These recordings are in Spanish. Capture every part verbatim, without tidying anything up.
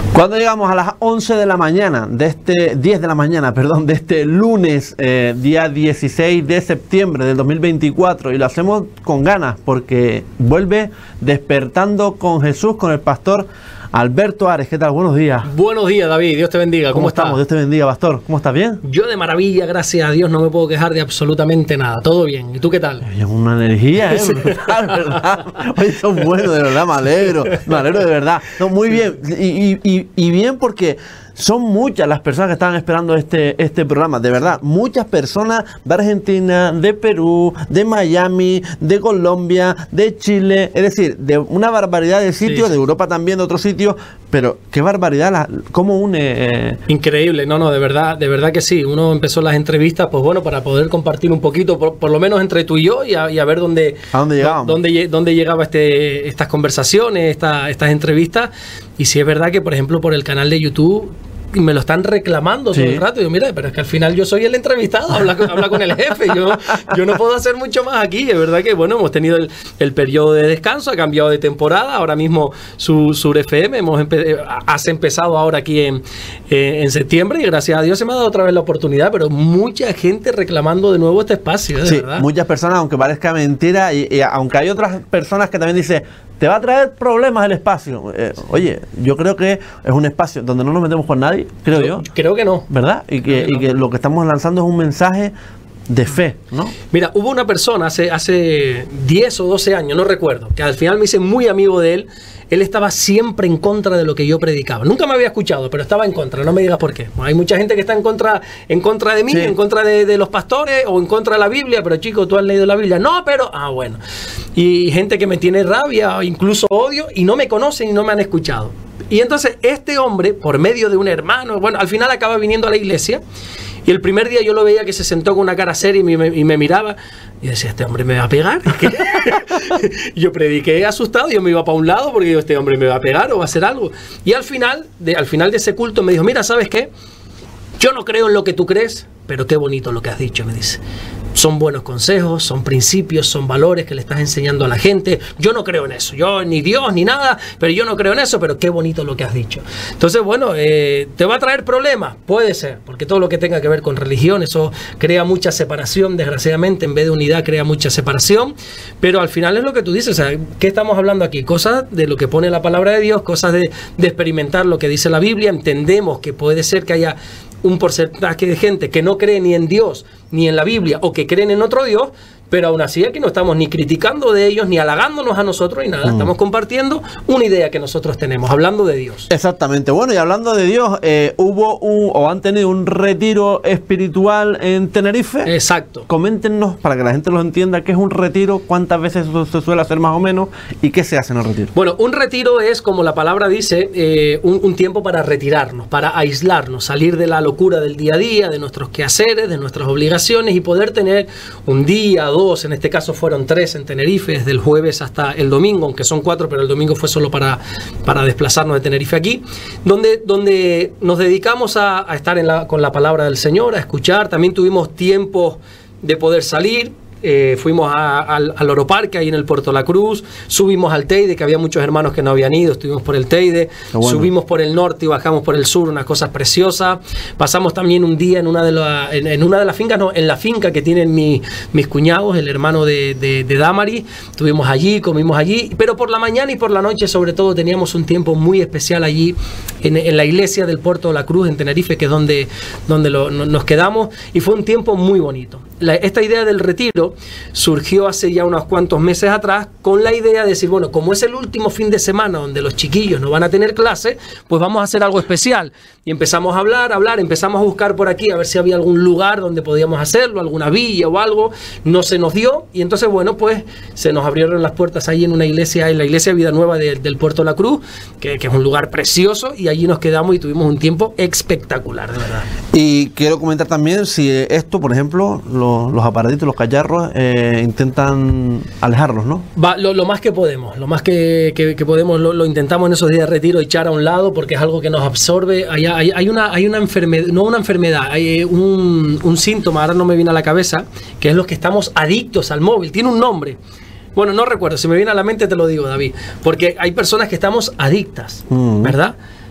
Cuando llegamos a las once de la mañana, de este diez de la mañana, perdón, de este lunes, eh, día dieciséis de septiembre del dos mil veinticuatro, y lo hacemos con ganas porque vuelve Despertando con Jesús con el pastor Alberto Ares. ¿Qué tal? Buenos días. Buenos días, David. Dios te bendiga. ¿Cómo, ¿Cómo estás? estamos? Dios te bendiga, pastor. ¿Cómo estás? ¿Bien? Yo de maravilla, gracias a Dios, no me puedo quejar de absolutamente nada. Todo bien. ¿Y tú qué tal? Es una energía, ¿eh? Brutal, ¿verdad? Oye, son buenos, de verdad, me alegro. Me alegro de verdad. No, muy bien. Y, y, y, y bien porque son muchas las personas que estaban esperando este, este programa, de verdad, muchas personas de Argentina, de Perú, de Miami, de Colombia, de Chile, es decir, de una barbaridad de sitios, sí, sí. de Europa también, de otros sitios, pero qué barbaridad, la, cómo une... Eh... Increíble, no, no, de verdad, de verdad que sí, uno empezó las entrevistas, pues bueno, para poder compartir un poquito, por, por lo menos entre tú y yo, y a, y a ver dónde, ¿A dónde llegábamos? Dónde, dónde llegaba este, estas conversaciones, esta, estas entrevistas, y sí es verdad que, por ejemplo, por el canal de YouTube... y me lo están reclamando todo sí. el rato. Y yo, mira, pero es que al final yo soy el entrevistado, habla, habla con el jefe. Yo, yo no puedo hacer mucho más aquí. Es verdad que, bueno, hemos tenido el, el periodo de descanso, ha cambiado de temporada. Ahora mismo su, Sur F M, hemos empe has empezado ahora aquí en, eh, en septiembre y gracias a Dios se me ha dado otra vez la oportunidad, pero mucha gente reclamando de nuevo este espacio, de sí, verdad. Muchas personas, aunque parezca mentira, y, y aunque hay otras personas que también dicen, te va a traer problemas el espacio. Eh, oye, yo creo que es un espacio donde no nos metemos con nadie, creo yo. yo. Creo que no. ¿Verdad? Y que, que, y que lo que estamos lanzando es un mensaje de fe, ¿no? Mira, hubo una persona hace, hace diez o doce años, no recuerdo, que al final me hice muy amigo de él. Él estaba siempre en contra de lo que yo predicaba. Nunca me había escuchado, pero estaba en contra. No me digas por qué. Hay mucha gente que está en contra, en contra de mí, sí. en contra de, de los pastores o en contra de la Biblia. Pero chico, ¿tú has leído la Biblia? No, pero... Ah, bueno. Y gente que me tiene rabia o incluso odio y no me conocen y no me han escuchado. Y entonces este hombre, por medio de un hermano, bueno, al final acaba viniendo a la iglesia. Y el primer día yo lo veía que se sentó con una cara seria y me, y me miraba. Y decía, ¿este hombre me va a pegar? Yo prediqué asustado, yo me iba para un lado porque digo, este hombre me va a pegar o va a hacer algo. Y al final, de, al final de ese culto me dijo, mira, ¿sabes qué? Yo no creo en lo que tú crees, pero qué bonito lo que has dicho, me dice. Son buenos consejos, son principios, son valores que le estás enseñando a la gente. Yo no creo en eso, yo ni Dios ni nada, pero yo no creo en eso, pero qué bonito lo que has dicho. Entonces, bueno, eh, ¿te va a traer problemas? Puede ser, porque todo lo que tenga que ver con religión, eso crea mucha separación, desgraciadamente, en vez de unidad crea mucha separación, pero al final es lo que tú dices, o sea, ¿qué estamos hablando aquí? Cosas de lo que pone la palabra de Dios, cosas de, de experimentar lo que dice la Biblia. Entendemos que puede ser que haya un porcentaje de gente que no cree ni en Dios ni en la Biblia o que creen en otro Dios, pero aún así aquí no estamos ni criticando de ellos ni halagándonos a nosotros ni nada, mm. estamos compartiendo una idea que nosotros tenemos, hablando de Dios. Exactamente. Bueno, y hablando de Dios, eh, hubo un o han tenido un retiro espiritual en Tenerife. Exacto. Coméntenos para que la gente lo entienda, qué es un retiro, cuántas veces se suele hacer más o menos y qué se hace en el retiro. Bueno, un retiro es, como la palabra dice, eh, un, un tiempo para retirarnos, para aislarnos, salir de la locura del día a día, de nuestros quehaceres, de nuestras obligaciones y poder tener un día, dos, en este caso fueron tres en Tenerife, desde el jueves hasta el domingo, aunque son cuatro, pero el domingo fue solo para, para desplazarnos de Tenerife aquí, donde, donde nos dedicamos a, a estar en la, con la palabra del Señor, a escuchar. También tuvimos tiempo de poder salir. Eh, fuimos a, al, al Oroparque ahí en el Puerto La Cruz, subimos al Teide, que había muchos hermanos que no habían ido, estuvimos por el Teide, bueno. subimos por el norte y bajamos por el sur, unas cosas preciosas. Pasamos también un día en una de, la, en, en una de las fincas, no, en la finca que tienen mi, mis cuñados, el hermano de, de, de Damari. Estuvimos allí, comimos allí, pero por la mañana y por la noche sobre todo teníamos un tiempo muy especial allí en, en la iglesia del Puerto La Cruz en Tenerife, que es donde, donde lo, no, nos quedamos, y fue un tiempo muy bonito. La, esta idea del retiro surgió hace ya unos cuantos meses atrás con la idea de decir, bueno, como es el último fin de semana donde los chiquillos no van a tener clase, pues vamos a hacer algo especial. Y empezamos a hablar, a hablar, empezamos a buscar por aquí a ver si había algún lugar donde podíamos hacerlo, alguna villa o algo. No se nos dio y entonces, bueno, pues se nos abrieron las puertas ahí en una iglesia, en la iglesia Vida Nueva de, del Puerto La Cruz, que, que es un lugar precioso, y allí nos quedamos y tuvimos un tiempo espectacular, de verdad. Y quiero comentar también si esto, por ejemplo, los, los aparatitos, los cacharros, eh, intentan alejarlos, ¿no? Va, lo, lo más que podemos, lo más que, que, que podemos, lo, lo intentamos en esos días de retiro, echar a un lado, porque es algo que nos absorbe. Hay, hay, hay una, hay una enfermedad, no una enfermedad, hay un, un síntoma, ahora no me viene a la cabeza, que es los que estamos adictos al móvil, tiene un nombre. Bueno, no recuerdo, si me viene a la mente te lo digo, David, porque hay personas que estamos adictas, mm. ¿verdad?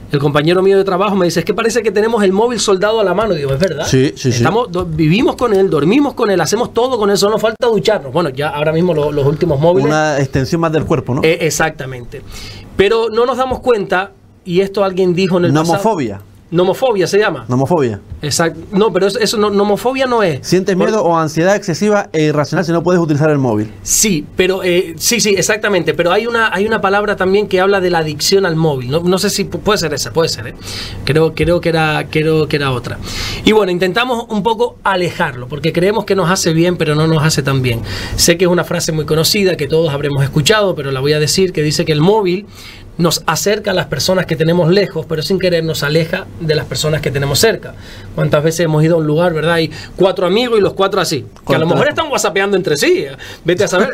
el compañero mío de trabajo me dice, es que parece que tenemos el móvil soldado a la mano. Y digo, es verdad. Sí, sí, Estamos, sí. do, vivimos con él, dormimos con él, hacemos todo con él, solo nos falta ducharnos. Bueno, ya ahora mismo lo, los últimos móviles. Una extensión más del cuerpo, ¿no? Eh, exactamente. Pero no nos damos cuenta, y esto alguien dijo en el Nomofobia. pasado. Nomofobia se llama. Nomofobia. Exacto. No, pero eso, eso no, nomofobia no es. Sientes miedo Por, o ansiedad excesiva e irracional si no puedes utilizar el móvil. Sí, pero eh, sí, sí, exactamente. Pero hay una, hay una palabra también que habla de la adicción al móvil. No, no sé si puede ser esa, puede ser. ¿eh? Creo, creo que era, creo que era otra. Y bueno, intentamos un poco alejarlo, porque creemos que nos hace bien, pero no nos hace tan bien. Sé que es una frase muy conocida que todos habremos escuchado, pero la voy a decir, que dice que el móvil nos acerca a las personas que tenemos lejos, pero sin querer nos aleja de las personas que tenemos cerca. ¿Cuántas veces hemos ido a un lugar, verdad? Hay cuatro amigos y los cuatro así. Que a lo mejor están whatsappeando entre sí. Vete a saber.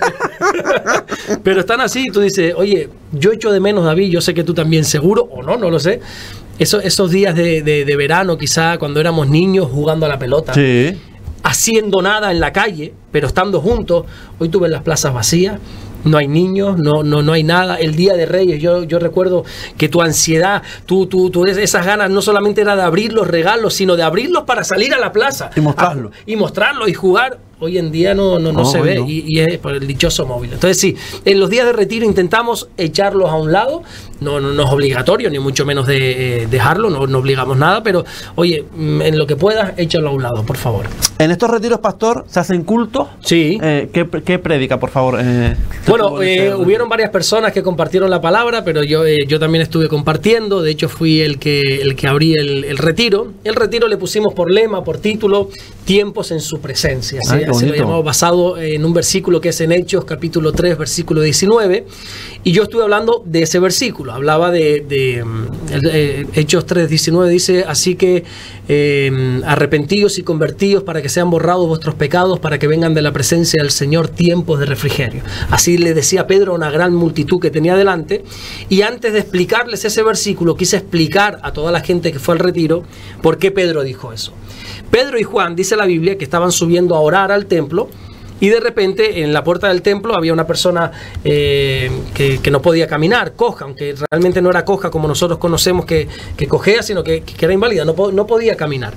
Pero están así y tú dices, oye, yo echo de menos, David, yo sé que tú también seguro, o no, no lo sé. Eso, esos días de, de, de verano, quizá cuando éramos niños jugando a la pelota. Sí. Haciendo nada en la calle, pero estando juntos. Hoy tú ves las plazas vacías. No hay niños, no, no, no hay nada. El Día de Reyes, yo, yo recuerdo que tu ansiedad, tu, tu, tu, esas ganas no solamente era de abrir los regalos, sino de abrirlos para salir a la plaza. Y mostrarlo. A, y mostrarlo y jugar. Hoy en día no, no, no, no se ve no. Y, y es por el dichoso móvil. Entonces sí, en los días de retiro intentamos echarlos a un lado. No, no, no es obligatorio, ni mucho menos de eh, dejarlo, no, no obligamos nada, pero oye, en lo que puedas, échalo a un lado, por favor. En estos retiros, pastor, ¿se hacen cultos? Sí. Eh, ¿qué, ¿Qué predica, por favor? Eh, bueno, eh, hubieron varias personas que compartieron la palabra, pero yo, eh, yo también estuve compartiendo. De hecho, fui el que, el que abrí el, el retiro. El retiro le pusimos por lema, por título, tiempos en su presencia. ¿sí? Ay, Así lo llamamos, basado en un versículo que es en Hechos, capítulo tres, versículo diecinueve. Y yo estuve hablando de ese versículo. Hablaba de, de, de, de Hechos tres, diecinueve. Dice, así que eh, arrepentíos y convertíos para que sean borrados vuestros pecados, para que vengan de la presencia del Señor tiempos de refrigerio. Así le decía Pedro a una gran multitud que tenía delante. Y antes de explicarles ese versículo, quise explicar a toda la gente que fue al retiro por qué Pedro dijo eso. Pedro y Juan, dice la Biblia, que estaban subiendo a orar al templo, y de repente en la puerta del templo había una persona eh, que, que no podía caminar, coja, aunque realmente no era coja como nosotros conocemos que, que cojea, sino que, que era inválida, no, no podía caminar.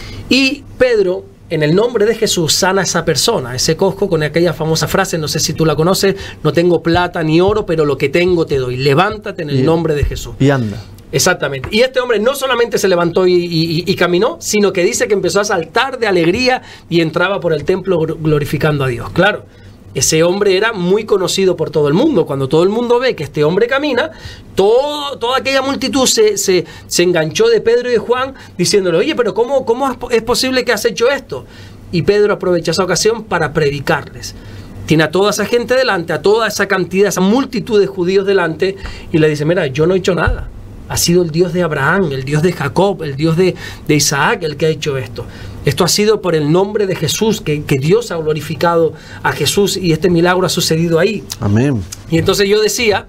Y Pedro, en el nombre de Jesús, sana a esa persona, ese cojo, con aquella famosa frase, no sé si tú la conoces, no tengo plata ni oro, pero lo que tengo te doy, levántate en el y, nombre de Jesús. Y anda. Exactamente. Y este hombre no solamente se levantó y, y, y caminó, sino que dice que empezó a saltar de alegría y entraba por el templo glorificando a Dios. Claro, ese hombre era muy conocido por todo el mundo. Cuando todo el mundo ve que este hombre camina, todo, toda aquella multitud se, se, se enganchó de Pedro y de Juan diciéndole, oye, pero ¿cómo, cómo es posible que has hecho esto? Y Pedro aprovecha esa ocasión para predicarles. Tiene a toda esa gente delante, a toda esa cantidad, esa multitud de judíos delante, y le dice, mira, yo no he hecho nada. Ha sido el Dios de Abraham, el Dios de Jacob, el Dios de, de Isaac el que ha hecho esto. Esto ha sido por el nombre de Jesús, que, que Dios ha glorificado a Jesús y este milagro ha sucedido ahí. Amén. Y entonces yo decía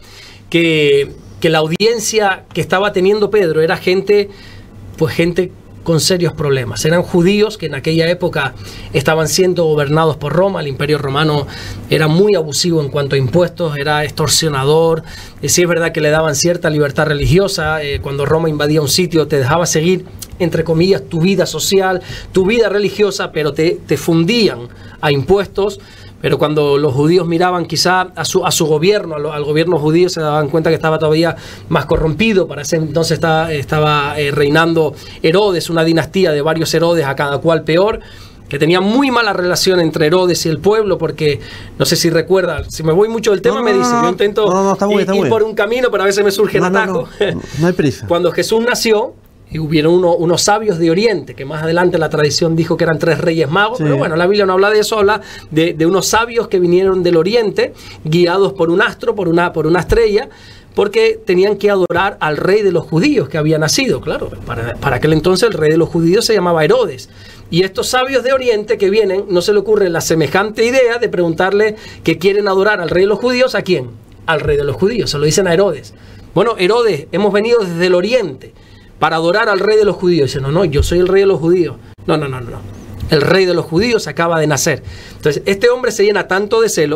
que, que la audiencia que estaba teniendo Pedro era gente, pues gente con serios problemas. Eran judíos que en aquella época estaban siendo gobernados por Roma. El Imperio Romano era muy abusivo en cuanto a impuestos, era extorsionador. Eh, sí es verdad que le daban cierta libertad religiosa. Eh, cuando Roma invadía un sitio te dejaba seguir, entre comillas, tu vida social, tu vida religiosa, pero te, te fundían a impuestos. Pero cuando los judíos miraban quizá a su, a su gobierno, a lo, al gobierno judío, se daban cuenta que estaba todavía más corrompido. Para ese entonces estaba, estaba eh, reinando Herodes, una dinastía de varios Herodes, a cada cual peor, que tenía muy mala relación entre Herodes y el pueblo, porque no sé si recuerda, si me voy mucho del tema no, me dice, yo intento no, no, está muy, ir, está ir muy por un camino, pero a veces me surge el no, atajo. No, no, no hay prisa. Cuando Jesús nació, y hubieron uno, unos sabios de Oriente, que más adelante la tradición dijo que eran tres reyes magos, sí. Pero bueno, la Biblia no habla de eso, habla de, de unos sabios que vinieron del Oriente, guiados por un astro, por una, por una estrella, porque tenían que adorar al rey de los judíos que había nacido. Claro, para, para aquel entonces el rey de los judíos se llamaba Herodes. Y estos sabios de Oriente que vienen, no se le ocurre la semejante idea de preguntarle que quieren adorar al rey de los judíos, ¿a quién? Al rey de los judíos, se lo dicen a Herodes. Bueno, Herodes, hemos venido desde el Oriente para adorar al rey de los judíos. Dice, no, no, yo soy el rey de los judíos. No, no, no, no. El rey de los judíos acaba de nacer. Entonces, este hombre se llena tanto de celo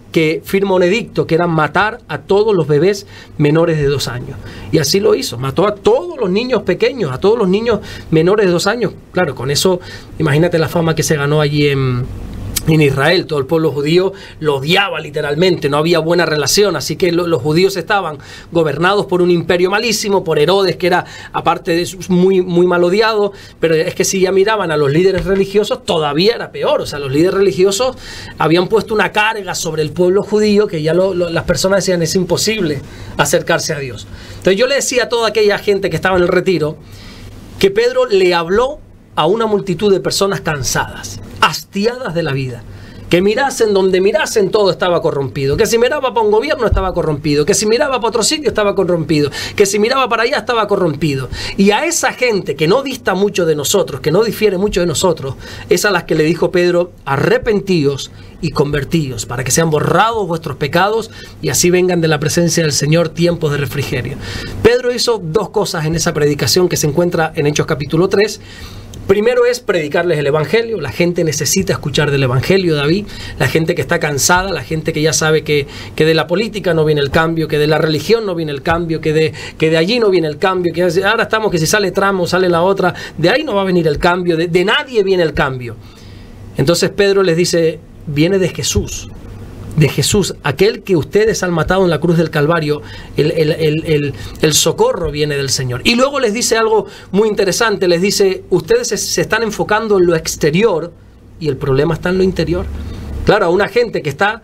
que firma un edicto que era matar a todos los bebés menores de dos años. Y así lo hizo, mató a todos los niños pequeños, a todos los niños menores de dos años. Claro, con eso, imagínate la fama que se ganó allí en... en Israel. Todo el pueblo judío lo odiaba literalmente, no había buena relación, así que lo, los judíos estaban gobernados por un imperio malísimo, por Herodes, que era, aparte de eso, muy, muy mal odiado, pero es que si ya miraban a los líderes religiosos, todavía era peor. O sea, los líderes religiosos habían puesto una carga sobre el pueblo judío que ya lo, lo, las personas decían, es imposible acercarse a Dios. Entonces yo le decía a toda aquella gente que estaba en el retiro, que Pedro le habló a una multitud de personas cansadas, hastiadas de la vida, que mirasen donde mirasen todo estaba corrompido, que si miraba para un gobierno estaba corrompido, que si miraba para otro sitio estaba corrompido, que si miraba para allá estaba corrompido. Y a esa gente que no dista mucho de nosotros, que no difiere mucho de nosotros, es a las que le dijo Pedro, arrepentíos y convertíos, para que sean borrados vuestros pecados y así vengan de la presencia del Señor tiempos de refrigerio. Pedro hizo dos cosas en esa predicación que se encuentra en Hechos capítulo tres. Primero es predicarles el Evangelio. La gente necesita escuchar del Evangelio, David. La gente que está cansada, la gente que ya sabe que, que de la política no viene el cambio, que de la religión no viene el cambio, que de, que de allí no viene el cambio, que ahora estamos que si sale Trump o sale la otra, de ahí no va a venir el cambio, de, de nadie viene el cambio. Entonces Pedro les dice, viene de Jesús. De Jesús, aquel que ustedes han matado en la cruz del Calvario, el, el, el, el, el socorro viene del Señor. Y luego les dice algo muy interesante, les dice, ustedes se, se están enfocando en lo exterior y el problema está en lo interior. Claro, a una gente que está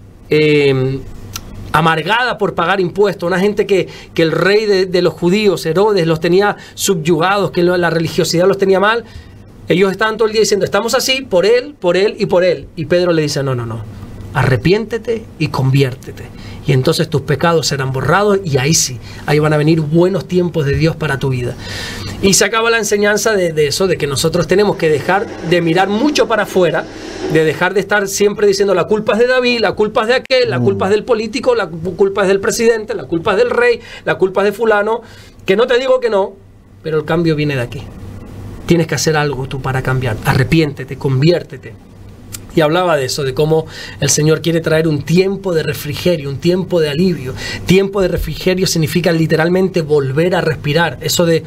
eh, amargada por pagar impuestos, una gente que, que el rey de, de los judíos, Herodes, los tenía subyugados, que la religiosidad los tenía mal, ellos estaban todo el día diciendo, estamos así por él, por él y por él. Y Pedro le dice, no, no, no. Arrepiéntete y conviértete. Y entonces tus pecados serán borrados y ahí sí, ahí van a venir buenos tiempos de Dios para tu vida. Y se acaba la enseñanza de, de eso, de que nosotros tenemos que dejar de mirar mucho para afuera, de dejar de estar siempre diciendo la culpa es de David, la culpa es de aquel, la culpa es del político, la culpa es del presidente, la culpa es del rey, la culpa es de fulano, que no te digo que no, pero el cambio viene de aquí. Tienes que hacer algo tú para cambiar. Arrepiéntete, conviértete. Y hablaba de eso, de cómo el Señor quiere traer un tiempo de refrigerio, un tiempo de alivio. Tiempo de refrigerio significa literalmente volver a respirar. Eso de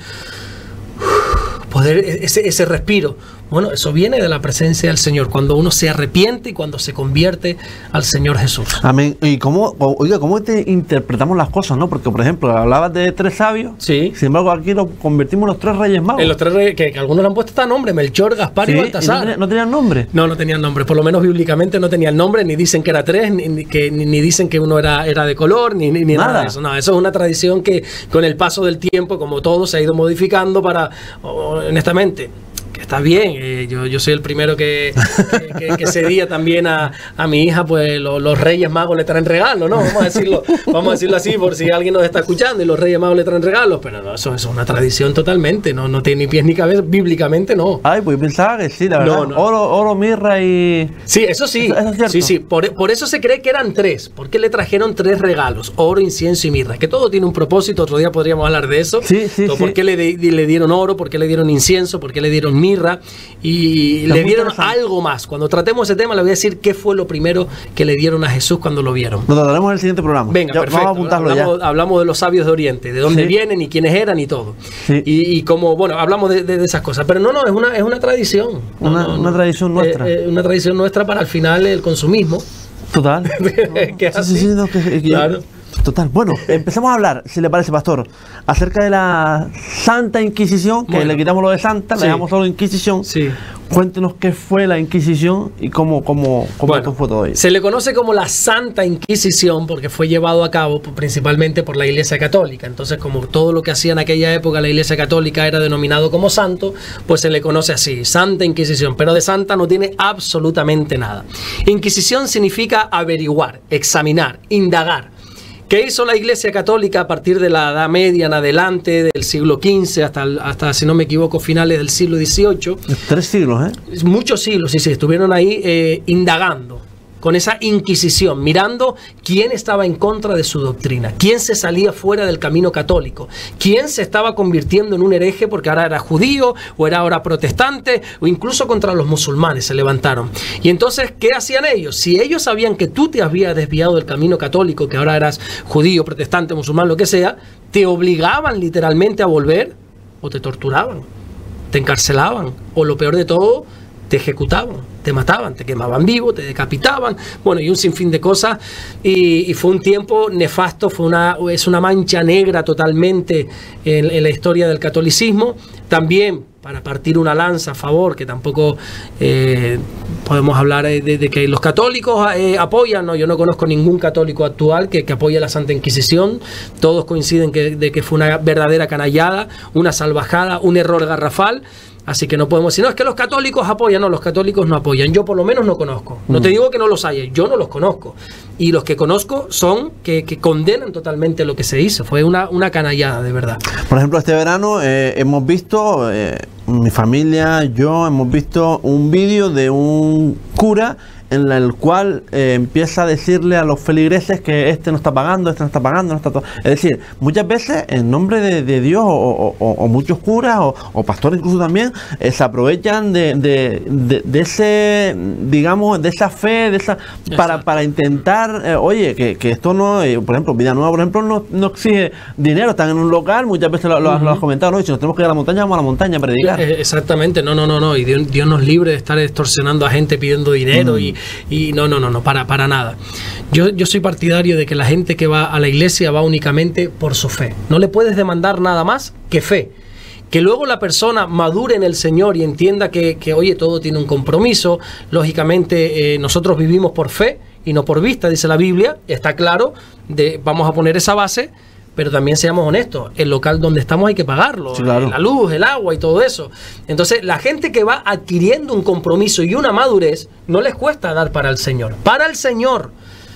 poder, ese, ese respiro. Bueno, eso viene de la presencia del Señor, cuando uno se arrepiente y cuando se convierte al Señor Jesús. Amén. Y cómo, oiga, cómo te interpretamos las cosas, ¿no? Porque, por ejemplo, hablabas de tres sabios. Sí. Sin embargo, aquí lo convertimos en los tres reyes magos. En los tres reyes, que, que algunos le han puesto hasta nombre, Melchor, Gaspar sí, y Baltasar. ¿Y no, tenía, no tenían nombre? No, no tenían nombre. Por lo menos bíblicamente no tenían nombre, ni dicen que era tres, ni, ni, que, ni, ni dicen que uno era, era de color, ni, ni, ni nada. nada de eso. No, eso es una tradición que con el paso del tiempo, como todo, se ha ido modificando para, honestamente... que está bien, eh, yo, yo soy el primero que, que, que, que ese día también a, a mi hija, pues lo, los Reyes Magos le traen regalos, ¿no? Vamos a decirlo, vamos a decirlo así por si alguien nos está escuchando y los Reyes Magos le traen regalos, pero no, eso, eso es una tradición totalmente, no, no tiene ni pies ni cabeza, bíblicamente no. Ay, pues pensaba que sí, la verdad. No, no. Oro, oro, mirra y... Sí, eso sí, eso, eso es cierto. Sí, sí, por, por eso se cree que eran tres, porque le trajeron tres regalos, oro, incienso y mirra, que todo tiene un propósito, otro día podríamos hablar de eso. Sí, sí, ¿Por sí. qué le, le dieron oro? ¿Por qué le dieron incienso? ¿Por qué le dieron mirra? Y Está le dieron algo más. Cuando tratemos ese tema, le voy a decir qué fue lo primero que le dieron a Jesús cuando lo vieron. Lo trataremos en el siguiente programa. Venga, ya, perfecto. Vamos a apuntarlo hablamos, ya. hablamos de los sabios de Oriente, de dónde sí. vienen y quiénes eran y todo. Sí. Y, y como, bueno, hablamos de, de, de esas cosas. Pero no, no, es una, es una tradición. No, una, no, una no. tradición nuestra. Eh, eh, una tradición nuestra para al final el consumismo. Total. que sí, sí, sí, no, que, que, claro. Total. Bueno, empezamos a hablar, si le parece, pastor, acerca de la Santa Inquisición, que bueno. le quitamos lo de Santa, sí. le dejamos solo Inquisición. Sí. Cuéntenos qué fue la Inquisición y cómo, cómo, cómo bueno, fue todo ello. Se le conoce como la Santa Inquisición porque fue llevado a cabo principalmente por la Iglesia Católica. Entonces, como todo lo que hacía en aquella época la Iglesia Católica era denominado como santo, pues se le conoce así, Santa Inquisición. Pero de santa no tiene absolutamente nada. Inquisición significa averiguar, examinar, indagar. ¿Qué hizo la Iglesia Católica a partir de la Edad Media en adelante, del siglo quince hasta, hasta si no me equivoco, finales del siglo dieciocho? Tres siglos, ¿eh? Muchos siglos, sí, sí, estuvieron ahí eh, indagando, con esa inquisición, mirando quién estaba en contra de su doctrina, quién se salía fuera del camino católico, quién se estaba convirtiendo en un hereje porque ahora era judío o era ahora protestante, o incluso contra los musulmanes se levantaron. Y entonces, ¿qué hacían ellos? Si ellos sabían que tú te habías desviado del camino católico, que ahora eras judío, protestante, musulmán, lo que sea, te obligaban literalmente a volver, o te torturaban, te encarcelaban, o lo peor de todo, te ejecutaban, te mataban, te quemaban vivo, te decapitaban, bueno, y un sinfín de cosas, y, y fue un tiempo nefasto, fue una, es una mancha negra totalmente en, en la historia del catolicismo. También, para partir una lanza a favor, que tampoco eh, podemos hablar de, de que los católicos eh, apoyan, no, yo no conozco ningún católico actual que, que apoye la Santa Inquisición, todos coinciden que, de que fue una verdadera canallada, una salvajada, un error garrafal. Así que no podemos decir, no, es que los católicos apoyan. No, los católicos no apoyan. Yo por lo menos no conozco. No te digo que no los haya, yo no los conozco. Y los que conozco son que, que condenan totalmente lo que se hizo. Fue una, una canallada, de verdad. Por ejemplo, este verano eh, hemos visto, eh, mi familia, yo, hemos visto un vídeo de un cura en el cual eh, empieza a decirle a los feligreses que este no está pagando, este no está pagando, no está todo. Es decir, muchas veces en nombre de, de Dios o, o, o, o muchos curas o, o pastores incluso también eh, se aprovechan de, de, de, de ese, digamos, de esa fe, de esa para, para intentar, eh, oye, que, que esto no, eh, por ejemplo, Vida Nueva, por ejemplo, no, no exige dinero, están en un local, muchas veces lo, lo, uh-huh. lo has comentado, ¿no? Y si nos tenemos que ir a la montaña, vamos a la montaña a predicar. Exactamente, no, no, no, no, y Dios, Dios nos libre de estar extorsionando a gente pidiendo dinero uh-huh. y Y no, no, no, no, para, para nada. Yo, yo soy partidario de que la gente que va a la iglesia va únicamente por su fe. No le puedes demandar nada más que fe. Que luego la persona madure en el Señor y entienda que, que oye, todo tiene un compromiso. Lógicamente, eh, nosotros vivimos por fe y no por vista, dice la Biblia. Está claro, de, vamos a poner esa base. Pero también seamos honestos, el local donde estamos hay que pagarlo, sí, claro. La luz, el agua y todo eso. Entonces, la gente que va adquiriendo un compromiso y una madurez, no les cuesta dar para el Señor, para el Señor.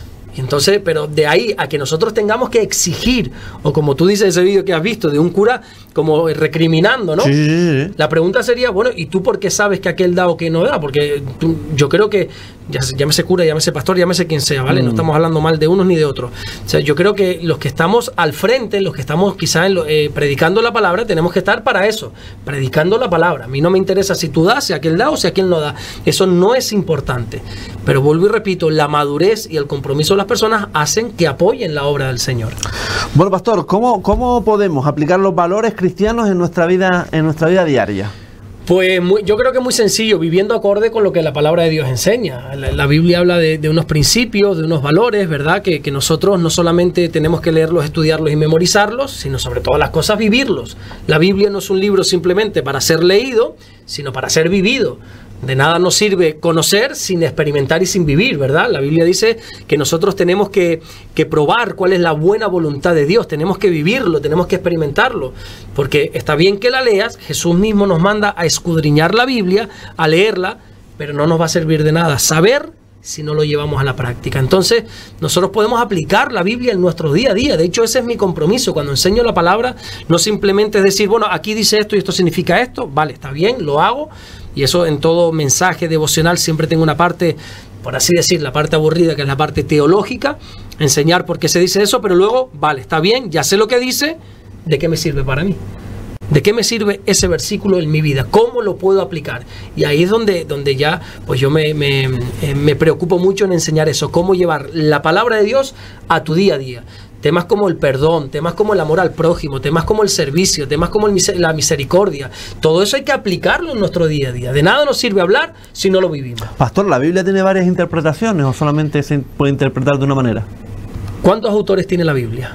Y entonces, pero de ahí a que nosotros tengamos que exigir, o como tú dices ese vídeo que has visto, de un cura como recriminando, ¿no? Sí, sí, sí. La pregunta sería, bueno, ¿y tú por qué sabes que aquel da o que no da? Porque tú, yo creo que, ya, llámese cura, llámese pastor, llámese quien sea, ¿vale? Mm. No estamos hablando mal de unos ni de otros. O sea, yo creo que los que estamos al frente, los que estamos quizás en lo, eh, predicando la palabra, tenemos que estar para eso, predicando la palabra. A mí no me interesa si tú das, si aquel da o si aquel no da. Eso no es importante. Pero vuelvo y repito, la madurez y el compromiso de las personas hacen que apoyen la obra del Señor. Bueno, pastor, ¿cómo, cómo podemos aplicar los valores cristianos en nuestra vida, en nuestra vida diaria? Pues muy, yo creo que es muy sencillo, viviendo acorde con lo que la palabra de Dios enseña. La, la Biblia habla de, de unos principios, de unos valores, ¿verdad? Que, que nosotros no solamente tenemos que leerlos, estudiarlos y memorizarlos, sino sobre todas las cosas vivirlos. La Biblia no es un libro simplemente para ser leído, sino para ser vivido. De nada nos sirve conocer sin experimentar y sin vivir, ¿verdad? La Biblia dice que nosotros tenemos que, que probar cuál es la buena voluntad de Dios, tenemos que vivirlo, tenemos que experimentarlo, porque está bien que la leas, Jesús mismo nos manda a escudriñar la Biblia, a leerla, pero no nos va a servir de nada saber si no lo llevamos a la práctica. Entonces, nosotros podemos aplicar la Biblia en nuestro día a día. De hecho, ese es mi compromiso. Cuando enseño la palabra, no simplemente es decir, bueno, aquí dice esto y esto significa esto. Vale, está bien, lo hago. Y eso en todo mensaje devocional siempre tengo una parte, por así decir, la parte aburrida, que es la parte teológica, enseñar por qué se dice eso, pero luego, vale, está bien, ya sé lo que dice, ¿de qué me sirve para mí? ¿De qué me sirve ese versículo en mi vida? ¿Cómo lo puedo aplicar? Y ahí es donde, donde ya pues yo me, me, me preocupo mucho en enseñar eso, cómo llevar la palabra de Dios a tu día a día. Temas como el perdón, temas como el amor al prójimo, temas como el servicio, temas como el, la misericordia. Todo eso hay que aplicarlo en nuestro día a día. De nada nos sirve hablar si no lo vivimos. Pastor, ¿la Biblia tiene varias interpretaciones o solamente se puede interpretar de una manera? ¿Cuántos autores tiene la Biblia?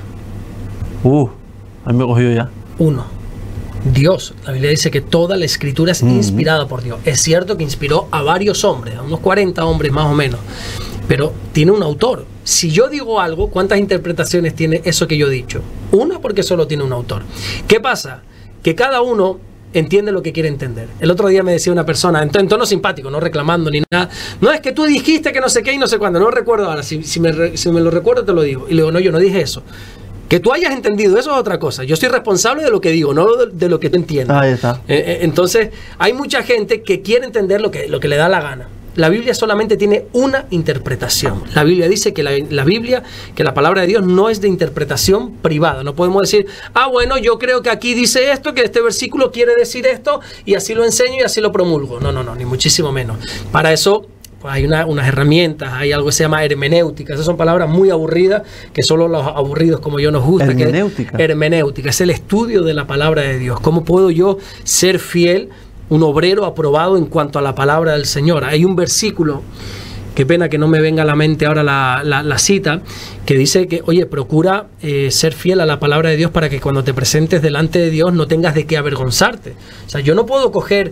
Uh, a mí me cogió ya. Uno. Dios. La Biblia dice que toda la escritura es inspirada por Dios. Es cierto que inspiró a varios hombres, a unos cuarenta hombres más o menos, pero tiene un autor. Si yo digo algo, ¿cuántas interpretaciones tiene eso que yo he dicho? Una, porque solo tiene un autor. ¿Qué pasa? Que cada uno entiende lo que quiere entender. El otro día me decía una persona, en, en tono simpático, no reclamando ni nada, no, es que tú dijiste que no sé qué y no sé cuándo, no recuerdo ahora, si, si, me, si me lo recuerdo te lo digo. Y le digo, no, yo no dije eso. Que tú hayas entendido, eso es otra cosa. Yo soy responsable de lo que digo, no de, de lo que tú entiendes. Ahí está. Eh, eh, entonces, hay mucha gente que quiere entender lo que, lo que le da la gana. la Biblia solamente tiene una interpretación. La Biblia dice que la, la Biblia, que la palabra de Dios no es de interpretación privada. No podemos decir, ah, bueno, yo creo que aquí dice esto, que este versículo quiere decir esto, y así lo enseño y así lo promulgo. No, no, no, ni muchísimo menos. Para eso pues hay una, unas herramientas, hay algo que se llama hermenéutica. Esas son palabras muy aburridas, que solo los aburridos como yo nos gusta. Hermenéutica. Que hermenéutica, es el estudio de la palabra de Dios. ¿Cómo puedo yo ser fiel, un obrero aprobado en cuanto a la palabra del Señor? Hay un versículo, qué pena que no me venga a la mente ahora la, la, la cita, que dice que, oye, procura eh, ser fiel a la palabra de Dios para que cuando te presentes delante de Dios no tengas de qué avergonzarte. O sea, yo no puedo coger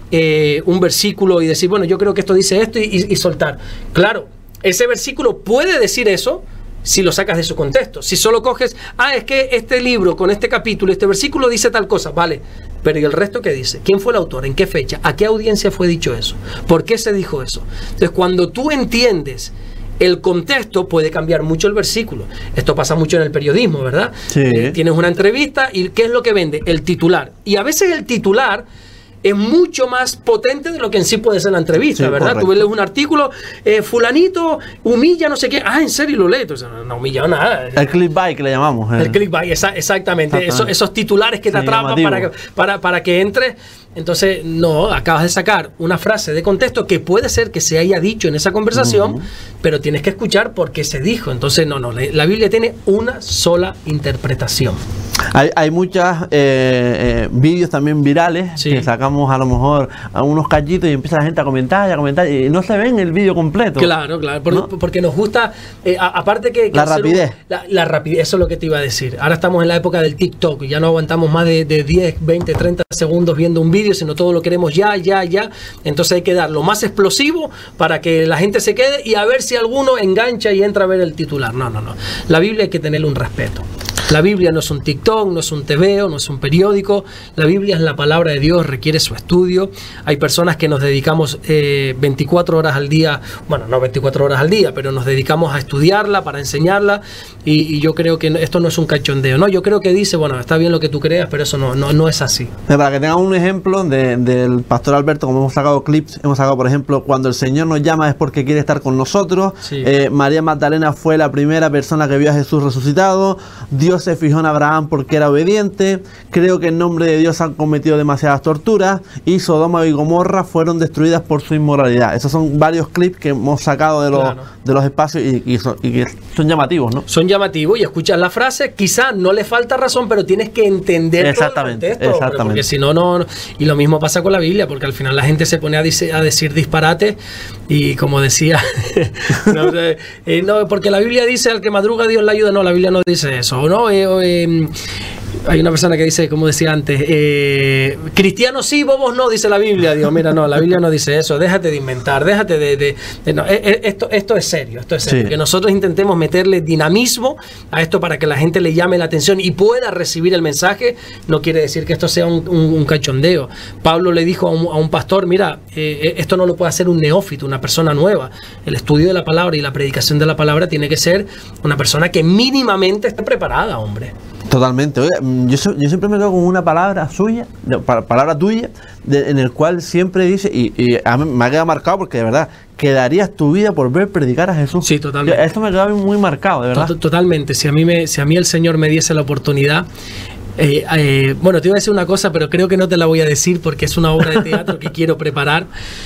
eh, un versículo y decir, bueno, yo creo que esto dice esto y, y, y soltar. Claro, ese versículo puede decir eso si lo sacas de su contexto. Si solo coges, ah, es que este libro con este capítulo, este versículo dice tal cosa, vale, pero ¿y el resto qué dice? ¿Quién fue el autor? ¿En qué fecha? ¿A qué audiencia fue dicho eso? ¿Por qué se dijo eso? Entonces, cuando tú entiendes el contexto, puede cambiar mucho el versículo. Esto pasa mucho en el periodismo, ¿verdad? Sí. Eh, tienes una entrevista y ¿qué es lo que vende? El titular. Y a veces el titular es mucho más potente de lo que en sí puede ser la entrevista, sí, ¿verdad? Correcto. Tú lees un artículo, eh, fulanito humilla no sé qué, ah, ¿en serio lo lees? Entonces, no, no humilla nada. El clickbait que le llamamos. Eh. El clickbait, esa, exactamente. exactamente. Esos, esos titulares que te sí, atrapan para que, para, para que entres. Entonces, no, acabas de sacar una frase de contexto que puede ser que se haya dicho en esa conversación, uh-huh. pero tienes que escuchar por qué se dijo. Entonces, no, no, la Biblia tiene una sola interpretación. Hay, hay muchas eh, eh, vídeos también virales sí. que sacamos a lo mejor a unos callitos y empieza la gente a comentar y a comentar y no se ven el vídeo completo. Claro, claro, por, ¿no? porque nos gusta, eh, a, aparte que... que la rapidez. Un, la, la rapidez, eso es lo que te iba a decir. Ahora estamos en la época del TikTok y ya no aguantamos más de, de diez, veinte, treinta segundos viendo un vídeo, sino todo lo queremos ya, ya, ya. Entonces hay que dar lo más explosivo para que la gente se quede y a ver si alguno engancha y entra a ver el titular. No, no, no. La Biblia hay que tenerle un respeto. La Biblia no es un TikTok, no es un T V O, no es un periódico. La Biblia es la palabra de Dios, requiere su estudio. Hay personas que nos dedicamos eh, veinticuatro horas al día, bueno, no veinticuatro horas al día, pero nos dedicamos a estudiarla, para enseñarla, y, y yo creo que esto no es un cachondeo, ¿no? Yo creo que dice, bueno, está bien lo que tú creas, pero eso no, no, no es así. Para que tengan un ejemplo de, del pastor Alberto, como hemos sacado clips, hemos sacado, por ejemplo, cuando el Señor nos llama es porque quiere estar con nosotros. Sí. Eh, María Magdalena fue la primera persona que vio a Jesús resucitado. Dios se fijó en Abraham porque era obediente. Creo que en nombre de Dios han cometido demasiadas torturas y Sodoma y Gomorra fueron destruidas por su inmoralidad. Esos son varios clips que hemos sacado de los, claro. de los espacios y, y, son, y que son llamativos, ¿no? Son llamativos y escuchas la frase, quizá no le falta razón, pero tienes que entender exactamente, todo el contexto, exactamente. Porque si no, no... Y lo mismo pasa con la Biblia, porque al final la gente se pone a, dice, a decir disparates y como decía, no, eh, no, porque la Biblia dice al que madruga Dios le ayuda. No, la Biblia no dice eso, ¿no? Eh, eh, hay una persona que dice, como decía antes, eh, cristianos sí, bobos no, dice la Biblia. Digo, mira, no, la Biblia no dice eso, déjate de inventar, déjate de... de, de no, eh, esto, esto es serio, esto es serio. Sí. Que nosotros intentemos meterle dinamismo a esto para que la gente le llame la atención y pueda recibir el mensaje, no quiere decir que esto sea un, un, un cachondeo. Pablo le dijo a un, a un pastor, mira, eh, esto no lo puede hacer un neófito, una persona nueva. El estudio de la palabra y la predicación de la palabra tiene que ser una persona que mínimamente esté preparada, hombre. Totalmente. Oye, yo, yo siempre me quedo con una palabra suya, de, palabra tuya, de, en el cual siempre dice, y, y a mí me ha quedado marcado porque de verdad, que darías tu vida por ver predicar a Jesús. Sí, totalmente. Yo, esto me quedó muy marcado, de verdad. Totalmente. Si a mí, me, si a mí el Señor me diese la oportunidad, eh, eh, bueno, te iba a decir una cosa, pero creo que no te la voy a decir porque es una obra de teatro que quiero preparar.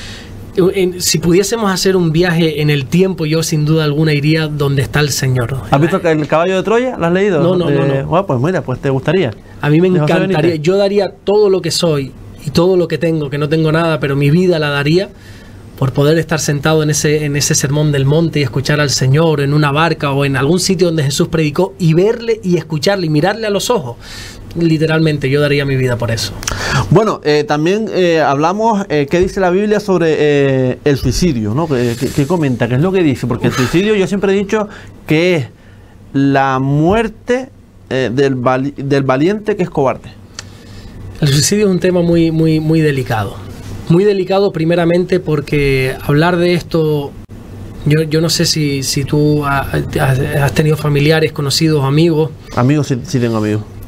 Si pudiésemos hacer un viaje en el tiempo, yo sin duda alguna iría donde está el Señor. ¿Has visto el caballo de Troya? ¿Lo has leído? No, no, de... no, no. Bueno, pues mira, pues te gustaría. A mí me encantaría. Yo daría todo lo que soy y todo lo que tengo, que no tengo nada, pero mi vida la daría por poder estar sentado en ese, en ese sermón del monte y escuchar al Señor en una barca o en algún sitio donde Jesús predicó y verle y escucharle y mirarle a los ojos. Literalmente yo daría mi vida por eso. Bueno, eh, también eh, hablamos eh, qué dice la Biblia sobre eh, el suicidio, ¿no? ¿Qué, qué, qué comenta? ¿Qué es lo que dice? Porque el suicidio yo siempre he dicho que es la muerte eh, del, vali del valiente que es cobarde. El suicidio es un tema muy, muy, muy delicado. Muy delicado primeramente porque hablar de esto... Yo, yo no sé si, si tú has, has tenido familiares, conocidos, amigos. Amigos, sí, sí tengo amigos.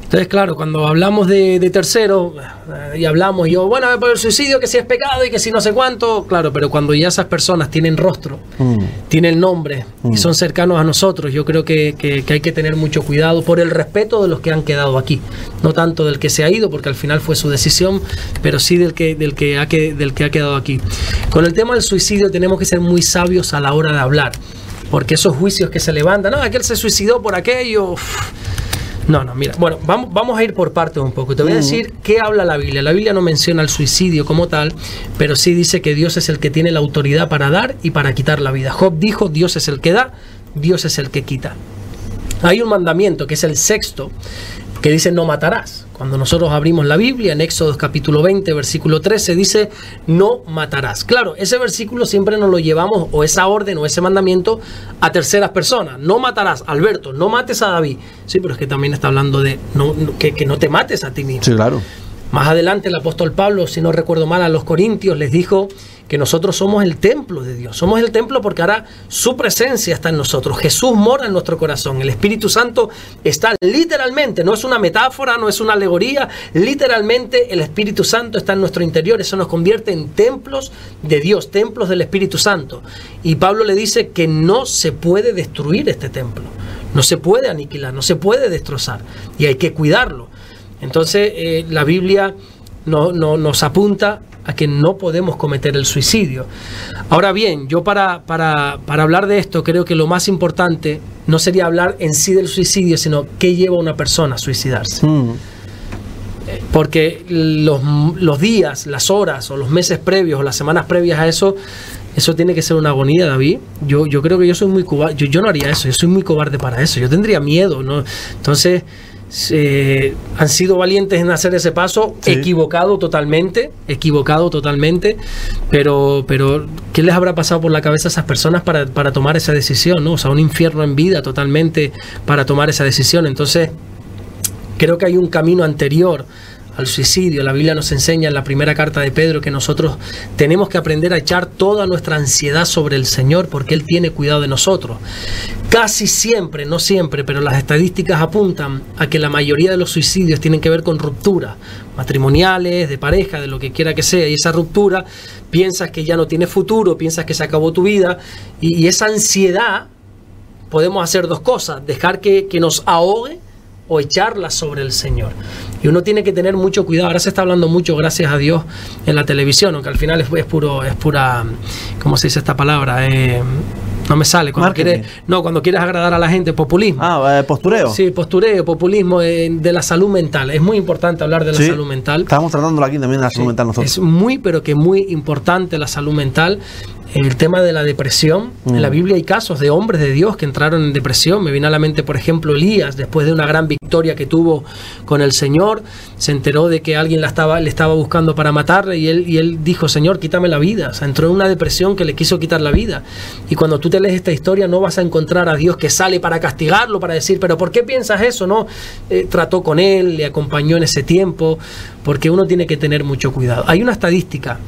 Entonces, claro, cuando hablamos de, de tercero eh, y hablamos yo, bueno, por el suicidio que si es pecado y que si no sé cuánto, claro, pero cuando ya esas personas tienen rostro, mm. tienen nombre mm. y son cercanos a nosotros, yo creo que, que, que hay que tener mucho cuidado por el respeto de los que han quedado aquí, no tanto del que se ha ido, porque al final fue su decisión, pero sí del que, del que, ha, que, del que ha quedado aquí. Con el tema del suicidio tenemos que ser muy sabios a la hora de hablar, porque esos juicios que se levantan, no, aquel se suicidó por aquello... No, no, mira, bueno, vamos, vamos a ir por partes un poco. Te voy a decir qué habla la Biblia. La Biblia no menciona el suicidio como tal, pero sí dice que Dios es el que tiene la autoridad para dar y para quitar la vida. Job dijo, Dios es el que da, Dios es el que quita. Hay un mandamiento que es el sexto, que dice no matarás. Cuando nosotros abrimos la Biblia, en Éxodo capítulo veinte, versículo trece, dice no matarás. Claro, ese versículo siempre nos lo llevamos, o esa orden o ese mandamiento, a terceras personas. No matarás, Alberto, no mates a David. Sí, pero es que también está hablando de no, que, que no te mates a ti mismo. Sí, claro. Más adelante el apóstol Pablo, si no recuerdo mal, a los corintios les dijo que nosotros somos el templo de Dios. Somos el templo porque ahora su presencia está en nosotros. Jesús mora en nuestro corazón. El Espíritu Santo está literalmente, no es una metáfora, no es una alegoría, literalmente el Espíritu Santo está en nuestro interior. Eso nos convierte en templos de Dios, templos del Espíritu Santo. Y Pablo le dice que no se puede destruir este templo. No se puede aniquilar, no se puede destrozar. Y hay que cuidarlo. Entonces eh, la Biblia no, no, nos apunta a que no podemos cometer el suicidio. Ahora bien, yo para, para, para hablar de esto creo que lo más importante no sería hablar en sí del suicidio, sino qué lleva a una persona a suicidarse. Mm. Porque los, los días, las horas o los meses previos o las semanas previas a eso, eso tiene que ser una agonía, David. Yo, yo creo que yo soy muy cobarde, yo, yo no haría eso, yo soy muy cobarde para eso, yo tendría miedo, ¿no? Entonces... Eh, han sido valientes en hacer ese paso, sí. equivocado totalmente, equivocado totalmente, pero, pero ¿qué les habrá pasado por la cabeza a esas personas para, para tomar esa decisión, ¿no? O sea, un infierno en vida totalmente para tomar esa decisión. Entonces, creo que hay un camino anterior al suicidio. La Biblia nos enseña en la primera carta de Pedro que nosotros tenemos que aprender a echar toda nuestra ansiedad sobre el Señor porque Él tiene cuidado de nosotros. Casi siempre, no siempre, pero las estadísticas apuntan a que la mayoría de los suicidios tienen que ver con rupturas matrimoniales, de pareja, de lo que quiera que sea, y esa ruptura piensas que ya no tiene futuro, piensas que se acabó tu vida, y, y esa ansiedad podemos hacer dos cosas: dejar que, que nos ahogue o echarla sobre el Señor. Y uno tiene que tener mucho cuidado. Ahora se está hablando mucho, gracias a Dios, en la televisión, aunque al final es, es puro, es pura, ¿cómo se dice esta palabra? Eh, no me sale. Cuando quieres, no, cuando quieres agradar a la gente, populismo. Ah, eh, postureo. Sí, postureo, populismo eh, de la salud mental. Es muy importante hablar de la sí, salud mental. Estamos tratándolo aquí también de la salud sí, mental nosotros. Es muy, pero que muy importante la salud mental. El tema de la depresión. Mm. En la Biblia hay casos de hombres de Dios que entraron en depresión. Me viene a la mente, por ejemplo, Elías, después de una gran victoria que tuvo con el Señor, se enteró de que alguien la estaba, le estaba buscando para matarle, y él, y él dijo: Señor, quítame la vida. O sea, entró en una depresión que le quiso quitar la vida. Y cuando tú te lees esta historia, no vas a encontrar a Dios que sale para castigarlo, para decir, pero ¿por qué piensas eso? No, eh, trató con él, le acompañó en ese tiempo, porque uno tiene que tener mucho cuidado. Hay una estadística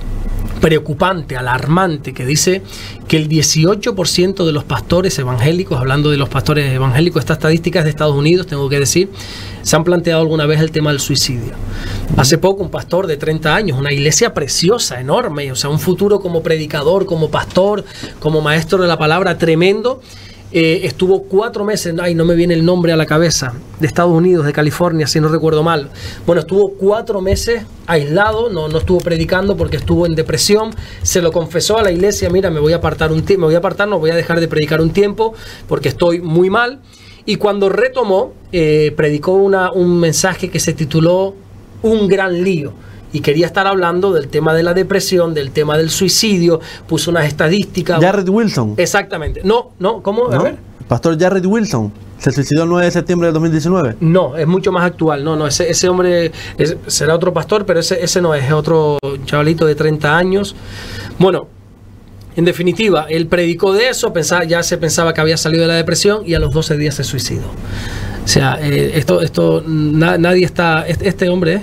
preocupante, alarmante, que dice que el dieciocho por ciento de los pastores evangélicos, hablando de los pastores evangélicos, esta estadística es de Estados Unidos, tengo que decir, se han planteado alguna vez el tema del suicidio. Hace poco un pastor de treinta años, una iglesia preciosa, enorme, o sea, un futuro como predicador, como pastor, como maestro de la palabra tremendo, Eh, estuvo cuatro meses, ay, no me viene el nombre a la cabeza, de Estados Unidos, de California, si no recuerdo mal. Bueno, estuvo cuatro meses aislado, no, no estuvo predicando porque estuvo en depresión. Se lo confesó a la iglesia: mira, me voy a apartar un tiempo, me voy a apartar, no voy a dejar de predicar un tiempo porque estoy muy mal. Y cuando retomó, eh, predicó una, un mensaje que se tituló Un gran lío. Y quería estar hablando del tema de la depresión, del tema del suicidio, puso unas estadísticas. Jared Wilson. Exactamente. No, no, ¿cómo? A ¿No? ver. Pastor Jared Wilson. ¿Se suicidó el nueve de septiembre del dos mil diecinueve? No, es mucho más actual. No, no, ese, ese hombre es, será otro pastor, pero ese, ese no es, es otro chavalito de treinta años. Bueno, en definitiva, él predicó de eso, pensaba, ya se pensaba que había salido de la depresión, y a los doce días se suicidó. O sea, eh, esto, esto, na, nadie está, este, este hombre...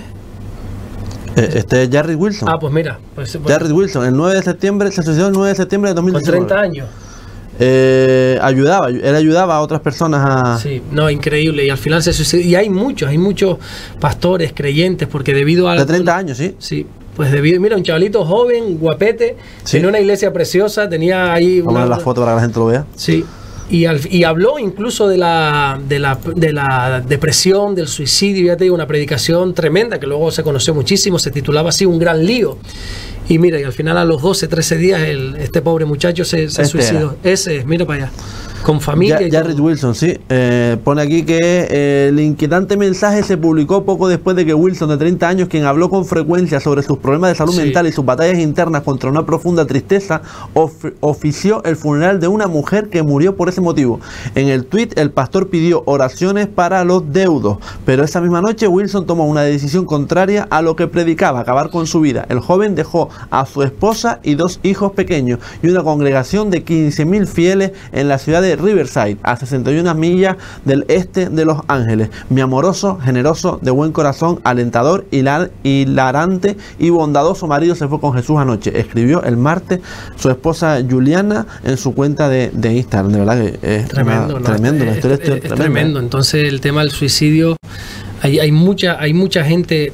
Este es Jared Wilson. Ah, pues mira. Pues, bueno. Jared Wilson, el nueve de septiembre, se suicidó el nueve de septiembre de dos mil diecinueve. Con treinta años. eh, ayudaba, él ayudaba a otras personas a... Sí, no, increíble. Y al final se suicedió. Y hay muchos, hay muchos pastores, creyentes, porque debido a... De treinta años, ¿sí? Sí. Pues debido, mira, un chavalito joven, guapete, sí. tenía una iglesia preciosa, tenía ahí... Vamos una, a ver la foto para que la gente lo vea. Sí. Y, al, y habló incluso de la, de, la, de la depresión, del suicidio, ya te digo, una predicación tremenda que luego se conoció muchísimo, se titulaba así Un Gran Lío. Y mira, y al final a los doce, trece días el, este pobre muchacho se, se este suicidó. Era. Ese es, mira para allá. Con familia. Ya, Jarrett Wilson, sí. Eh, pone aquí que eh, el inquietante mensaje se publicó poco después de que Wilson, de treinta años, quien habló con frecuencia sobre sus problemas de salud sí. mental y sus batallas internas contra una profunda tristeza, of ofició el funeral de una mujer que murió por ese motivo. En el tuit, el pastor pidió oraciones para los deudos, pero esa misma noche Wilson tomó una decisión contraria a lo que predicaba, acabar con su vida. El joven dejó a su esposa y dos hijos pequeños y una congregación de quince mil fieles en la ciudad de Riverside, a sesenta y una millas del este de Los Ángeles. Mi amoroso, generoso, de buen corazón, alentador, hilar, hilarante y bondadoso marido se fue con Jesús anoche, escribió el martes su esposa Juliana en su cuenta de, de Instagram. De verdad que es tremendo, una, ¿no? tremendo, es, la historia es, es, es es tremendo. Entonces el tema del suicidio, hay, hay mucha, hay mucha gente.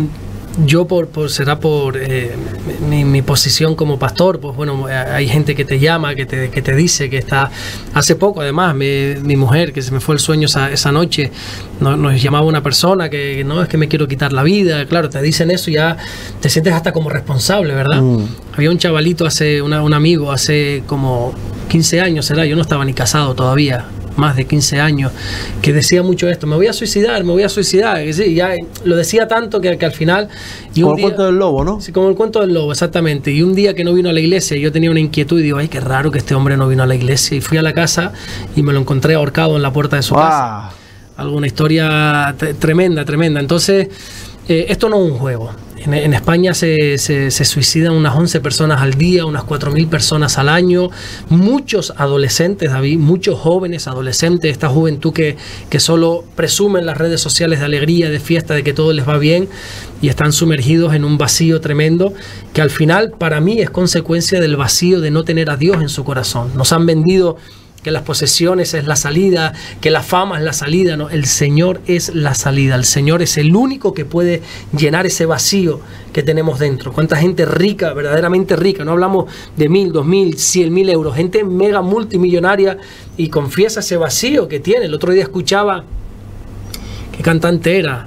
Yo por, por será por eh, mi, mi posición como pastor, pues bueno, hay gente que te llama, que te, que te dice que está, hace poco además, mi, mi mujer, que se me fue el sueño esa, esa noche, no, nos llamaba una persona que, que no, es que me quiero quitar la vida, claro, te dicen eso y ya te sientes hasta como responsable, ¿verdad? Mm. Había un chavalito, hace una, un amigo, hace como quince años, será, yo no estaba ni casado todavía, más de quince años, que decía mucho esto, me voy a suicidar, me voy a suicidar, que sí, ya lo decía tanto que, que al final... Y como un el día, cuento del lobo, ¿no? Sí, como el cuento del lobo, exactamente. Y un día que no vino a la iglesia, yo tenía una inquietud y digo, ay, qué raro que este hombre no vino a la iglesia. Y fui a la casa y me lo encontré ahorcado en la puerta de su wow. casa. Alguna historia tremenda, tremenda. Entonces, eh, esto no es un juego. En, en España se, se, se suicidan unas once personas al día, unas cuatro mil personas al año, muchos adolescentes, David, muchos jóvenes adolescentes, esta juventud que, que solo presume en las redes sociales de alegría, de fiesta, de que todo les va bien y están sumergidos en un vacío tremendo que al final para mí es consecuencia del vacío de no tener a Dios en su corazón. Nos han vendido que las posesiones es la salida, que la fama es la salida. No, el Señor es la salida. El Señor es el único que puede llenar ese vacío que tenemos dentro. Cuánta gente rica, verdaderamente rica, no hablamos de mil, dos mil, cien mil euros, gente mega multimillonaria y confiesa ese vacío que tiene. El otro día escuchaba, ¿qué cantante era?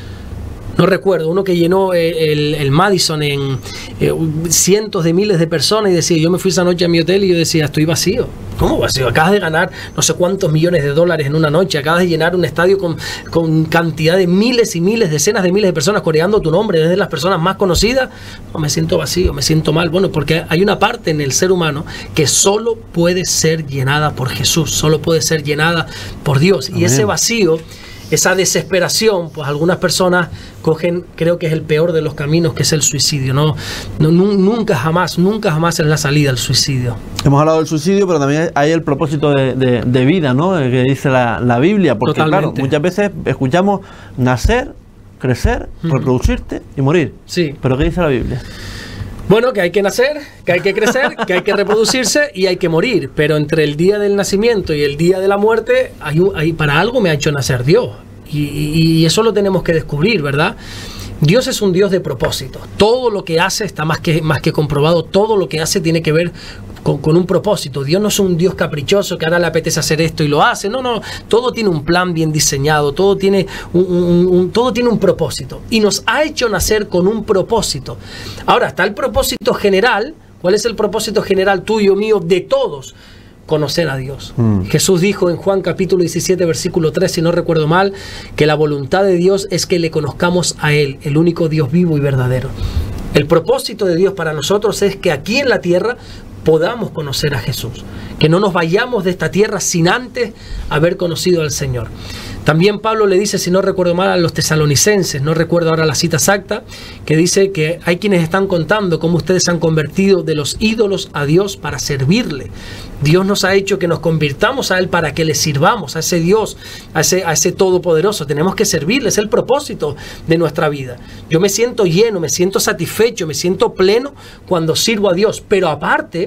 No recuerdo, uno que llenó el, el Madison en eh, cientos de miles de personas y decía, yo me fui esa noche a mi hotel y yo decía, estoy vacío. ¿Cómo vacío? Acabas de ganar no sé cuántos millones de dólares en una noche, acabas de llenar un estadio con, con cantidad de miles y miles, decenas de miles de personas coreando tu nombre, eres de las personas más conocidas. No, me siento vacío, me siento mal. Bueno, porque hay una parte en el ser humano que solo puede ser llenada por Jesús, solo puede ser llenada por Dios. Amén. Y ese vacío, esa desesperación, pues algunas personas cogen, creo que es el peor de los caminos, que es el suicidio. No, no nunca jamás, nunca jamás es la salida el suicidio. Hemos hablado del suicidio, pero también hay el propósito de, de, de vida, ¿no? Que dice la, la Biblia, porque Totalmente. Claro, muchas veces escuchamos nacer, crecer, uh-huh. reproducirte y morir. Sí. Pero ¿qué dice la Biblia? Bueno, que hay que nacer, que hay que crecer, que hay que reproducirse y hay que morir. Pero entre el día del nacimiento y el día de la muerte, hay, hay, para algo me ha hecho nacer Dios. Y, y, y eso lo tenemos que descubrir, ¿verdad? Dios es un Dios de propósito. Todo lo que hace está más que, más que comprobado. Todo lo que hace tiene que ver con, con un propósito. Dios no es un Dios caprichoso que ahora le apetece hacer esto y lo hace. No, no. Todo tiene un plan bien diseñado. Todo tiene un, un, un, todo tiene un propósito. Y nos ha hecho nacer con un propósito. Ahora, está el propósito general. ¿Cuál es el propósito general tuyo, mío, de todos? Conocer a Dios. Mm. Jesús dijo en Juan capítulo diecisiete versículo tres, si no recuerdo mal, que la voluntad de Dios es que le conozcamos a Él, el único Dios vivo y verdadero. El propósito de Dios para nosotros es que aquí en la tierra podamos conocer a Jesús, que no nos vayamos de esta tierra sin antes haber conocido al Señor. También Pablo le dice, si no recuerdo mal, a los tesalonicenses, no recuerdo ahora la cita exacta, que dice que hay quienes están contando cómo ustedes se han convertido de los ídolos a Dios para servirle. Dios nos ha hecho que nos convirtamos a Él para que le sirvamos, a ese Dios, a ese, a ese Todopoderoso. Tenemos que servirle, es el propósito de nuestra vida. Yo me siento lleno, me siento satisfecho, me siento pleno cuando sirvo a Dios, pero aparte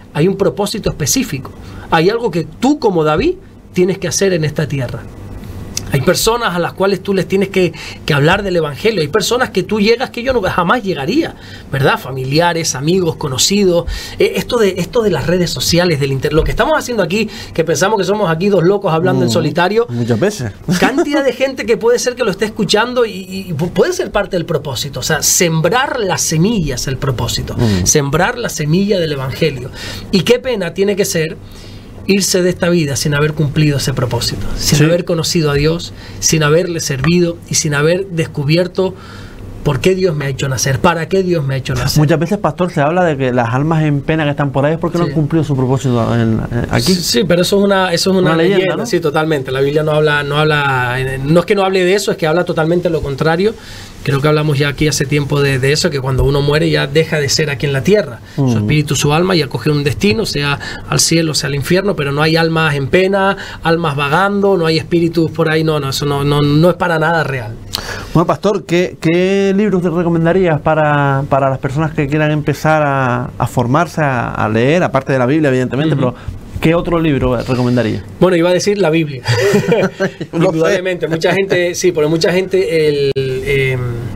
hay un propósito específico. Hay algo que tú como David tienes que hacer en esta tierra. Hay personas a las cuales tú les tienes que, que hablar del evangelio. Hay personas que tú llegas que yo no, jamás llegaría, ¿verdad? Familiares, amigos, conocidos. Eh, esto, de, esto de las redes sociales, del internet, lo que estamos haciendo aquí, que pensamos que somos aquí dos locos hablando mm, en solitario. Muchas veces. Cantidad de gente que puede ser que lo esté escuchando y, y puede ser parte del propósito. O sea, sembrar las semillas es el propósito. Mm. Sembrar la semilla del evangelio. Y qué pena tiene que ser irse de esta vida sin haber cumplido ese propósito, sin sí. haber conocido a Dios, sin haberle servido y sin haber descubierto por qué Dios me ha hecho nacer, para qué Dios me ha hecho nacer. Muchas veces, pastor, se habla de que las almas en pena que están por ahí es porque sí. no han cumplido su propósito en, en, aquí. Sí, pero eso es una, eso es una, una leyenda, leyenda ¿no? Sí, totalmente. La Biblia no habla, no habla, no es que no hable de eso, es que habla totalmente lo contrario. Creo que hablamos ya aquí hace tiempo de, de eso, que cuando uno muere ya deja de ser aquí en la tierra. Mm. Su espíritu, su alma, y acoge un destino, sea al cielo, sea al infierno, pero no hay almas en pena, almas vagando, no hay espíritus por ahí, no, no, eso no, no, no es para nada real. Bueno, pastor, ¿qué, qué libros te recomendarías para, para las personas que quieran empezar a, a formarse, a, a leer, aparte de la Biblia, evidentemente, uh-huh. pero ¿qué otro libro recomendaría? Bueno, iba a decir la Biblia. Indudablemente, mucha gente, sí, porque mucha gente el, eh,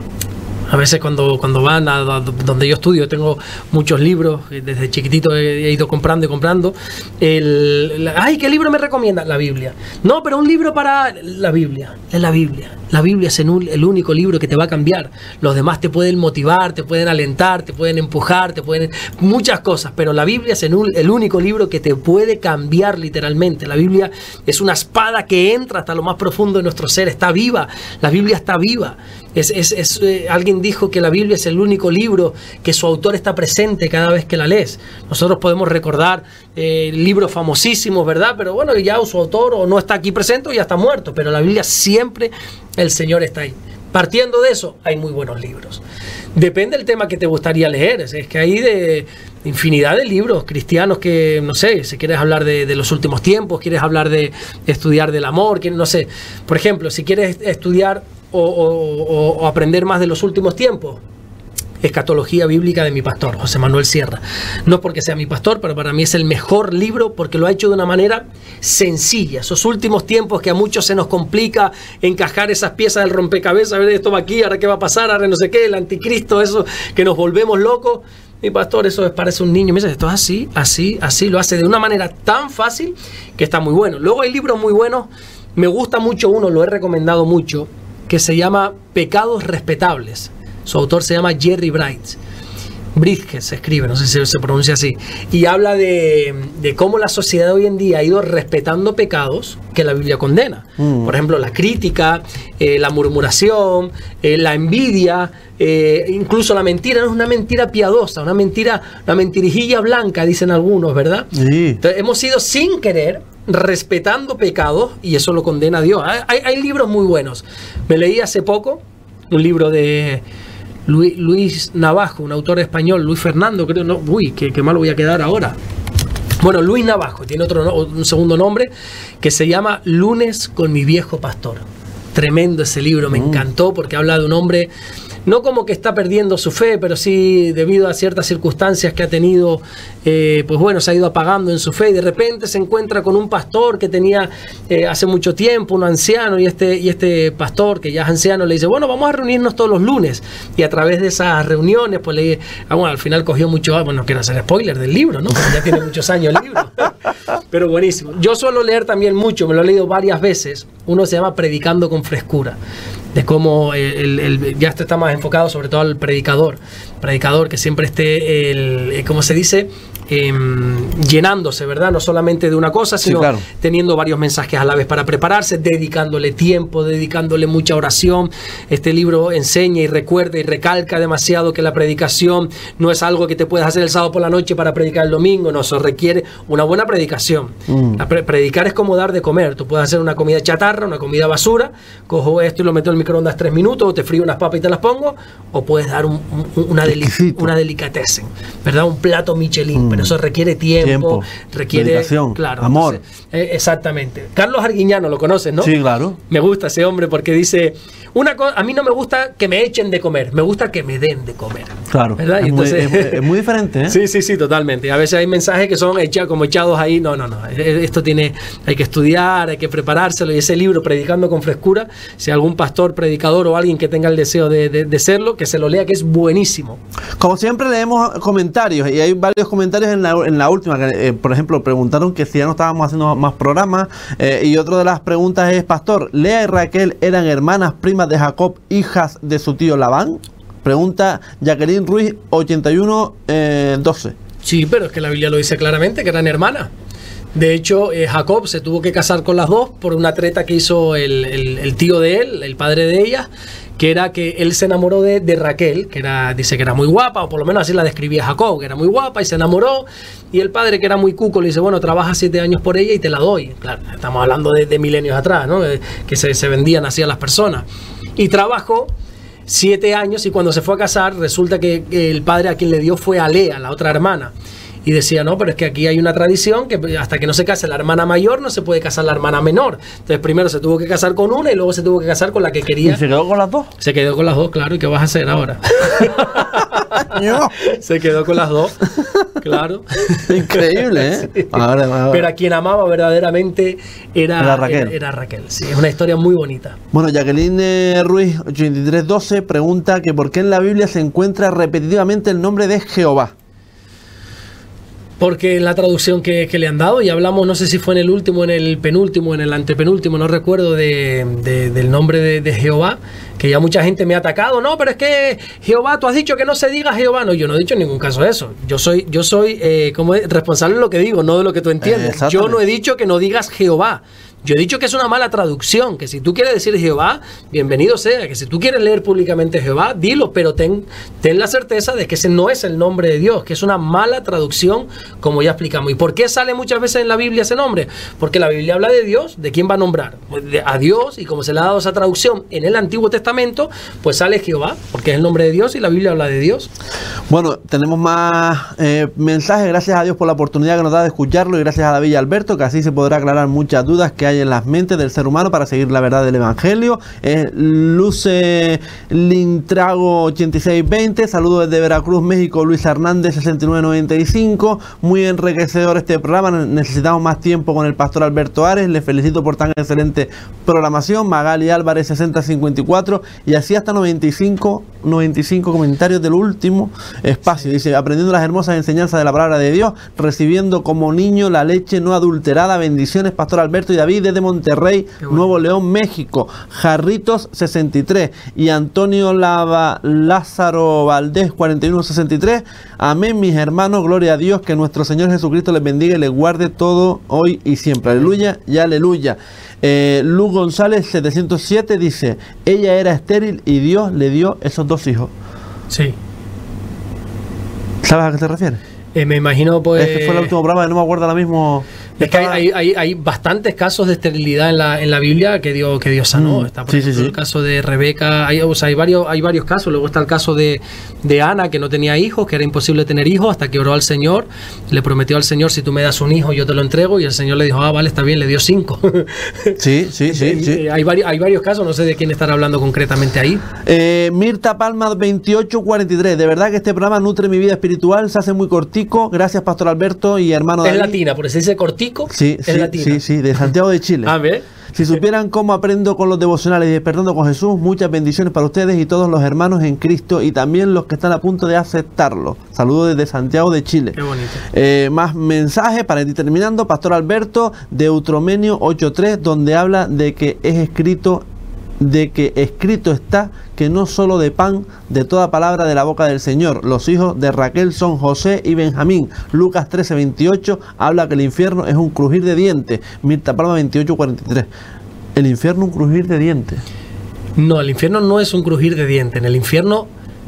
a veces cuando, cuando van a, a donde yo estudio, tengo muchos libros, desde chiquitito he, he ido comprando y comprando. El, la, ay, ¿qué libro me recomienda? La Biblia. No, pero un libro para la Biblia, es la Biblia. La Biblia es el único libro que te va a cambiar. Los demás te pueden motivar, te pueden alentar, te pueden empujar, te pueden... muchas cosas, pero la Biblia es el único libro que te puede cambiar literalmente. La Biblia es una espada que entra hasta lo más profundo de nuestro ser. Está viva. La Biblia está viva. Es, es, es, eh, alguien dijo que la Biblia es el único libro que su autor está presente cada vez que la lees. Nosotros podemos recordar eh, libros famosísimos, ¿verdad? Pero bueno, ya su autor o no está aquí presente o ya está muerto. Pero la Biblia siempre... el Señor está ahí. Partiendo de eso, hay muy buenos libros. Depende del tema que te gustaría leer. Es, es que hay de infinidad de libros cristianos que, no sé, si quieres hablar de, de los últimos tiempos, quieres hablar de, de estudiar del amor, que, no sé. Por ejemplo, si quieres estudiar o, o, o, o aprender más de los últimos tiempos, Escatología Bíblica de mi pastor, José Manuel Sierra. No porque sea mi pastor, pero para mí es el mejor libro porque lo ha hecho de una manera sencilla. Esos últimos tiempos que a muchos se nos complica encajar esas piezas del rompecabezas, a ver, esto va aquí, ahora qué va a pasar, ahora no sé qué, el anticristo, eso, que nos volvemos locos. Mi pastor, eso parece un niño. Me dice, esto es así, así, así, lo hace de una manera tan fácil que está muy bueno. Luego hay libros muy buenos, me gusta mucho uno, lo he recomendado mucho, que se llama Pecados Respetables. Su autor se llama Jerry Bridges. Bridges se escribe, no sé si se pronuncia así. Y habla de, de cómo la sociedad hoy en día ha ido respetando pecados que la Biblia condena. Mm. Por ejemplo, la crítica, eh, la murmuración, eh, la envidia, eh, incluso la mentira. No es una mentira piadosa, una mentira, una mentirijilla blanca, dicen algunos, ¿verdad? Sí. Entonces, hemos ido sin querer respetando pecados y eso lo condena a Dios. Hay, hay libros muy buenos. Me leí hace poco un libro de Luis, Luis Navajo, un autor español, Luis Fernando, creo, no, uy, qué, qué mal voy a quedar ahora. Bueno, Luis Navajo, tiene otro, un segundo nombre, que se llama Lunes con mi viejo pastor. Tremendo ese libro, me mm. encantó, porque habla de un hombre, no como que está perdiendo su fe, pero sí debido a ciertas circunstancias que ha tenido, eh, pues bueno, se ha ido apagando en su fe y de repente se encuentra con un pastor que tenía eh, hace mucho tiempo, un anciano, y este, y este pastor que ya es anciano le dice, bueno, vamos a reunirnos todos los lunes, y a través de esas reuniones, pues le ah, bueno, al final cogió mucho, bueno, no quiero hacer spoiler del libro, ¿no? Porque ya tiene muchos años el libro, pero buenísimo. Yo suelo leer también mucho, me lo he leído varias veces, uno se llama Predicando con Frescura, de cómo el, el, el, ya está más enfocado sobre todo al predicador, predicador que siempre esté, el, como se dice, eh, llenándose, ¿verdad? No solamente de una cosa, sino sí, claro, teniendo varios mensajes a la vez para prepararse, dedicándole tiempo, dedicándole mucha oración. Este libro enseña y recuerda y recalca demasiado que la predicación no es algo que te puedes hacer el sábado por la noche para predicar el domingo, no, eso requiere una buena predicación. Mm. La pre predicar es como dar de comer, tú puedes hacer una comida chatarra, una comida basura, cojo esto y lo meto en el microondas tres minutos, o te frío unas papas y te las pongo, o puedes dar un, un, una, deli una delicatessen, ¿verdad? Un plato Michelin. Mm. pero eso requiere tiempo, Tiempo, requiere dedicación, claro, amor. Entonces, eh, exactamente. Carlos Arguiñano, lo conoces, ¿no? Sí, claro. Me gusta ese hombre porque dice, una cosa, a mí no me gusta que me echen de comer, me gusta que me den de comer. Claro. ¿Verdad? Es, Y entonces, muy, es, es muy diferente, ¿eh? Sí, sí, sí, totalmente. A veces hay mensajes que son echados, como echados ahí. No, no, no. Esto tiene, hay que estudiar, hay que preparárselo. Y ese libro, Predicando con Frescura, si algún pastor, predicador o alguien que tenga el deseo de, de, de serlo, que se lo lea, que es buenísimo. Como siempre leemos comentarios y hay varios comentarios en la, en la última. Que, eh, por ejemplo, preguntaron que si ya no estábamos haciendo más programas eh, y otra de las preguntas es, pastor, ¿Lea y Raquel eran hermanas primas de Jacob, hijas de su tío Labán? Pregunta Jacqueline Ruiz, ochenta y uno doce. Sí, pero es que la Biblia lo dice claramente, que eran hermanas. De hecho, eh, Jacob se tuvo que casar con las dos por una treta que hizo el, el, el tío de él, el padre de ella, que era que él se enamoró de, de Raquel, que era, dice que era muy guapa, o por lo menos así la describía Jacob, que era muy guapa, y se enamoró, y el padre, que era muy cuco, le dice, bueno, trabaja siete años por ella y te la doy. Claro, estamos hablando de, de milenios atrás, ¿no? De, que se, se vendían así a las personas. Y trabajó siete años, y cuando se fue a casar, resulta que, que el padre a quien le dio fue a Lea, la otra hermana. Y decía, no, pero es que aquí hay una tradición que hasta que no se case la hermana mayor, no se puede casar la hermana menor. Entonces primero se tuvo que casar con una y luego se tuvo que casar con la que quería. ¿Y se quedó con las dos? Se quedó con las dos, claro. ¿Y qué vas a hacer ahora? No. Se quedó con las dos, claro. Increíble, ¿eh? Sí. Ahora, ahora. Pero a quien amaba verdaderamente era, Era Raquel. Era, era Raquel. Sí, es una historia muy bonita. Bueno, Jacqueline eh, Ruiz, ochenta y tres doce, pregunta que por qué en la Biblia se encuentra repetitivamente el nombre de Jehová. Porque en la traducción que, que le han dado, y hablamos, no sé si fue en el último, en el penúltimo, en el antepenúltimo, no recuerdo de, de, del nombre de, de Jehová, que ya mucha gente me ha atacado. No, pero es que Jehová, tú has dicho que no se diga Jehová. No, yo no he dicho en ningún caso eso. Yo soy, yo soy eh, como responsable de lo que digo, no de lo que tú entiendes. Eh, yo no he dicho que no digas Jehová. Yo he dicho que es una mala traducción, que si tú quieres decir Jehová, bienvenido sea, que si tú quieres leer públicamente Jehová, dilo, pero ten, ten la certeza de que ese no es el nombre de Dios, que es una mala traducción, como ya explicamos. ¿Y por qué sale muchas veces en la Biblia ese nombre? Porque la Biblia habla de Dios, ¿de quién va a nombrar? De, a Dios, y como se le ha dado esa traducción en el Antiguo Testamento, pues sale Jehová, porque es el nombre de Dios y la Biblia habla de Dios. Bueno, tenemos más eh, mensajes. Gracias a Dios por la oportunidad que nos da de escucharlo y gracias a David y Alberto, que así se podrá aclarar muchas dudas que hay en las mentes del ser humano para seguir la verdad del Evangelio. Eh, Luce Lintrago ochenta y seis veinte, saludos desde Veracruz, México. Luis Hernández sesenta y nueve noventa y cinco, muy enriquecedor este programa, necesitamos más tiempo con el pastor Alberto Ares, le felicito por tan excelente programación. Magali Álvarez sesenta cincuenta y cuatro, y así hasta noventa y cinco comentarios del último espacio. Dice, aprendiendo las hermosas enseñanzas de la palabra de Dios, recibiendo como niño la leche no adulterada. Bendiciones, pastor Alberto y David, desde Monterrey, bueno. Nuevo León, México. Jarritos sesenta y tres y Antonio Lava, Lázaro Valdés cuarenta y uno sesenta y tres. Amén, mis hermanos, gloria a Dios, que nuestro Señor Jesucristo les bendiga y les guarde todo hoy y siempre. Aleluya y aleluya. Eh, Lu González setecientos siete dice, ella era estéril y Dios le dio esos dos hijos. Sí. ¿Sabes a qué te refieres? Eh, me imagino, pues... Es que fue el último programa, no me acuerdo ahora mismo... Es que hay, hay, hay bastantes casos de esterilidad en la, en la Biblia que Dios, que Dios sanó. Mm, está por sí, ejemplo, sí, sí. el caso de Rebeca, hay, o sea, hay, varios, hay varios casos. Luego está el caso de, de Ana, que no tenía hijos, que era imposible tener hijos, hasta que oró al Señor, le prometió al Señor, si tú me das un hijo, yo te lo entrego, y el Señor le dijo, ah, vale, está bien, le dio cinco. Sí, sí, sí. sí. Hay, varios, hay varios casos, no sé de quién estar hablando concretamente ahí. Eh, Mirta Palma veintiocho cuarenta y tres, de verdad que este programa nutre mi vida espiritual, se hace muy cortico, gracias Pastor Alberto y hermano David. Es latina, por eso dice cortico. Sí, es sí, latina. sí, sí, de Santiago de Chile. A ver. Si supieran cómo aprendo con los devocionales y despertando con Jesús, muchas bendiciones para ustedes y todos los hermanos en Cristo y también los que están a punto de aceptarlo. Saludos desde Santiago de Chile. Qué bonito. Eh, más mensajes para ir terminando. Pastor Alberto, Deuteronomio ocho tres, donde habla de que es escrito, de que escrito está que no solo de pan, de toda palabra de la boca del Señor. Los hijos de Raquel son José y Benjamín. Lucas trece veintiocho habla que el infierno es un crujir de dientes. Mirta Palma veintiocho cuarenta y tres. El infierno un crujir de dientes. No, el infierno no es un crujir de dientes. En el infierno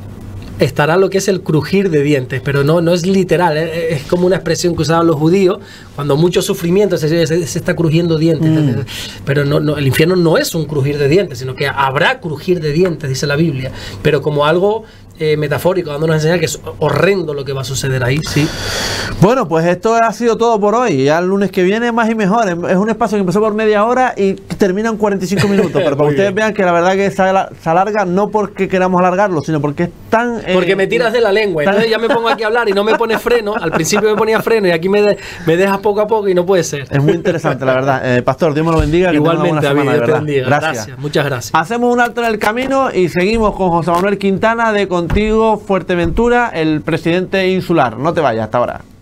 estará lo que es el crujir de dientes, pero no, no es literal, es, es como una expresión que usaban los judíos cuando mucho sufrimiento se, se, se está crujiendo dientes. Mm. Pero no, no, el infierno no es un crujir de dientes, sino que habrá crujir de dientes, dice la Biblia, pero como algo eh, metafórico, dándonos a enseñar que es horrendo lo que va a suceder ahí, sí. Bueno, pues esto ha sido todo por hoy. Ya el lunes que viene más y mejor. Es un espacio que empezó por media hora y termina en cuarenta y cinco minutos. Pero para que ustedes vean que la verdad que se alarga no porque queramos alargarlo, sino porque es tan... Eh, porque me tiras de la lengua. Entonces ya me pongo aquí a hablar y no me pone freno. Al principio me ponía freno y aquí me, de, me dejas poco a poco y no puede ser. Es muy interesante, la verdad. Eh, Pastor, Dios me lo bendiga. Que Igualmente, tenga una buena semana, David, de Dios verdad. te bendiga. Gracias. Gracias. Muchas gracias. Hacemos un alto en el camino y seguimos con José Manuel Quintana de Contigo Fuerteventura, el presidente insular. No te vayas, hasta ahora.